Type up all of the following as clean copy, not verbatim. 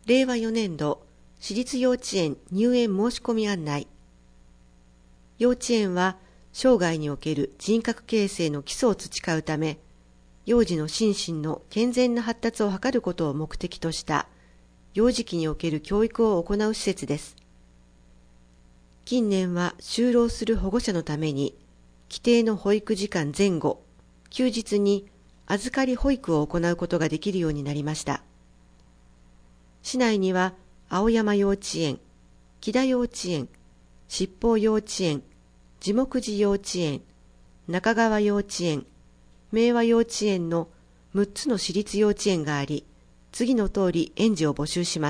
令和4年度私立幼稚園入園申し込み案内。幼稚園は生涯における人格形成の基礎を培うため、幼児の心身の健全な発達を図ることを目的とした幼児期における教育を行う施設です。近年は就労する保護者のために規定の保育時間前後、休日に預かり保育を行うことができるようになりました。市内には青山幼稚園、木田幼稚園、七宝幼稚園、地木寺幼稚園、中川幼稚園、明和幼稚園の6つの私立幼稚園があり、次の通り園児を募集します。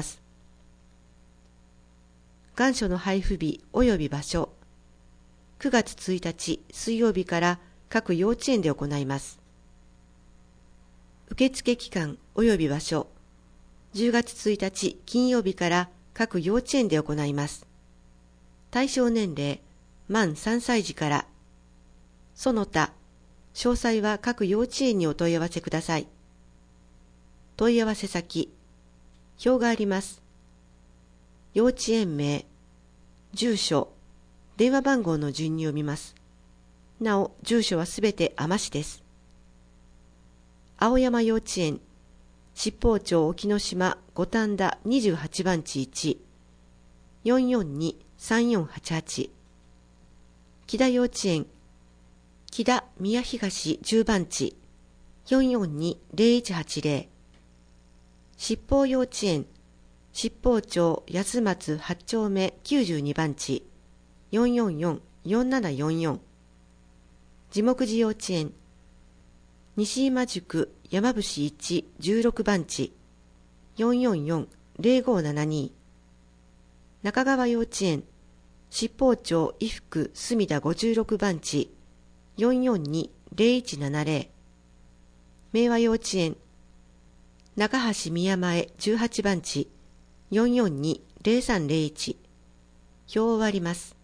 願書の配布日及び場所、9月1日水曜日から各幼稚園で行います。受付期間及び場所、10月1日金曜日から各幼稚園で行います。対象年齢、満3歳児から。その他、詳細は各幼稚園にお問い合わせください。問い合わせ先、表があります。幼稚園名、住所、電話番号の順に読みます。なお、住所はすべて海士です。青山幼稚園、七宝町沖ノ島五反田28番地1、442-3488。木田幼稚園、木田宮東10番地、442-0180。七宝幼稚園、七宝町安松8丁目92番地、444-4744。地木寺幼稚園、西今宿山伏1、16番地、444-0572。中川幼稚園、七宝町衣服墨田56番地、442-0170。明和幼稚園、中橋宮前18番地、442-0301。表を割ります。